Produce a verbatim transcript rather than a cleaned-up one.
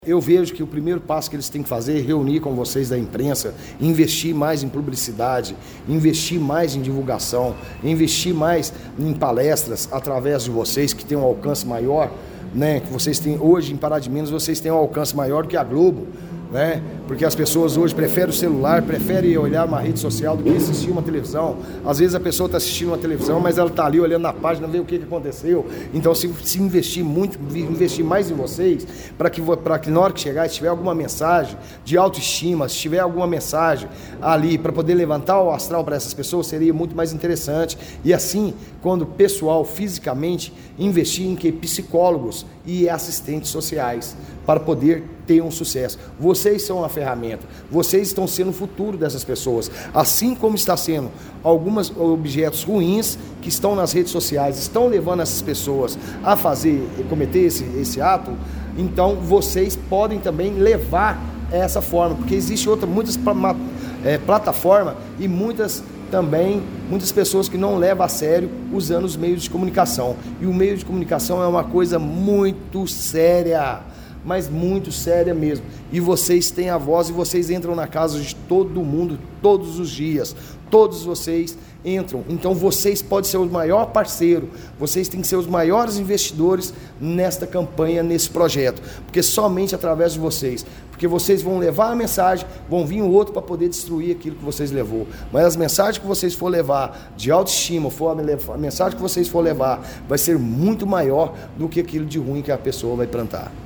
Eu vejo que o primeiro passo que eles têm que fazer é reunir com vocês da imprensa, investir mais em publicidade, investir mais em divulgação, investir mais em palestras através de vocês, que têm um alcance maior, né? Que vocês têm hoje em Pará de Minas, vocês têm um alcance maior do que a Globo, né? Porque as pessoas hoje preferem o celular, preferem olhar uma rede social do que assistir uma televisão. Às vezes a pessoa está assistindo uma televisão, mas ela está ali olhando na página, ver o que, que aconteceu. Então, se, se investir muito, investir mais em vocês, para que, para que na hora que chegar, se tiver alguma mensagem de autoestima, se tiver alguma mensagem ali para poder levantar o astral para essas pessoas, seria muito mais interessante. E assim, quando o pessoal fisicamente investir em que psicólogos e assistentes sociais para poder ter um sucesso. Vocês são a ferramenta, vocês estão sendo o futuro dessas pessoas, assim como está sendo alguns objetos ruins que estão nas redes sociais, estão levando essas pessoas a fazer, cometer esse, esse ato. Então vocês podem também levar essa forma, porque existe outra, muitas é, plataformas e muitas também, muitas pessoas que não levam a sério usando os meios de comunicação, e o meio de comunicação é uma coisa muito séria, mas muito séria mesmo, e vocês têm a voz e vocês entram na casa de todo mundo todos os dias, todos vocês entram, então vocês podem ser o maior parceiro, vocês têm que ser os maiores investidores nesta campanha, nesse projeto, porque somente através de vocês, porque vocês vão levar a mensagem, vão vir o outro para poder destruir aquilo que vocês levou, mas as mensagens que vocês for levar de autoestima, for a mensagem que vocês for levar, vai ser muito maior do que aquilo de ruim que a pessoa vai plantar.